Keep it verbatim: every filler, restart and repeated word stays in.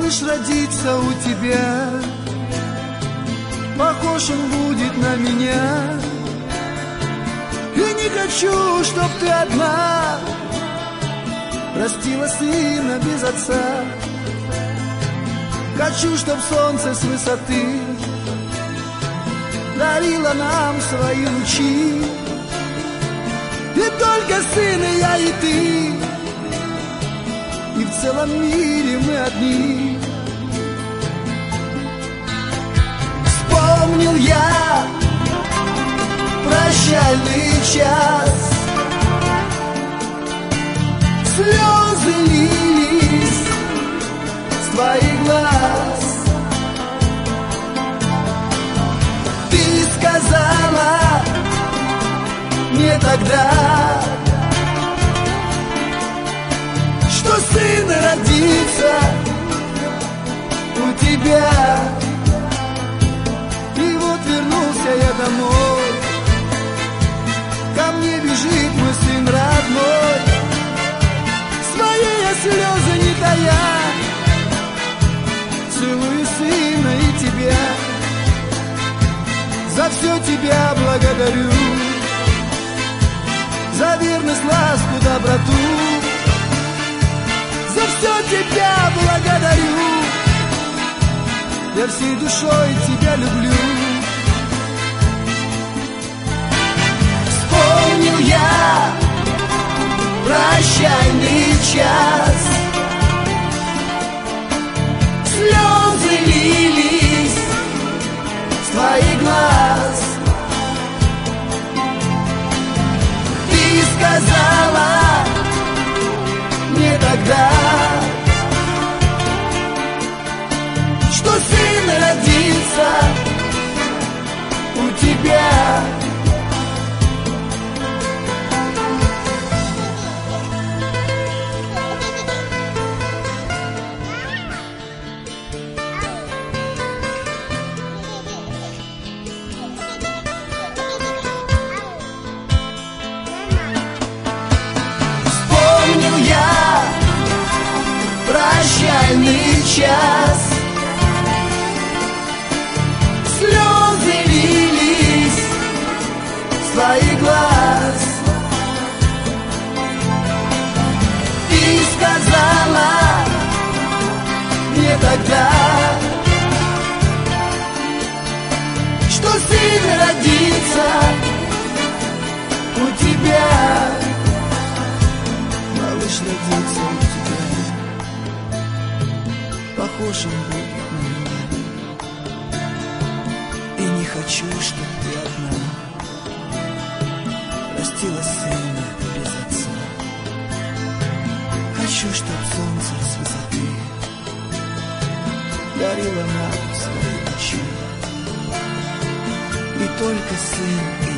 Малыш родится у тебя, похож он будет на меня. И не хочу, чтоб ты одна растила сына без отца. Хочу, чтоб солнце с высоты дарило нам свои лучи. И только сын и я, и ты, и в целом мире мы одни. Вспомнил я прощальный час, слезы лились с твоих глаз. Ты сказала мне тогда, что сын родится у тебя. И вот вернулся я домой, ко мне бежит мой сын родной. Свои я слезы не тая, целую сына и тебя. За все тебя благодарю, за верность, ласку, доброту. За все тебя благодарю, я всей душой тебя люблю. Вспомнил я прощальный час, слезы лились с твоих глаз. Ты сказала мне тогда, что сын родится у тебя. Прощальный час, слезы лились с твоих глаз. Ты сказала мне тогда, что сын родится у тебя. Малыш родится у тебя, похож он будет на меня. И не хочу, чтоб ты одна растила сына без отца. Хочу, чтоб солнце с высоты дарило нам свои лучи. И только сын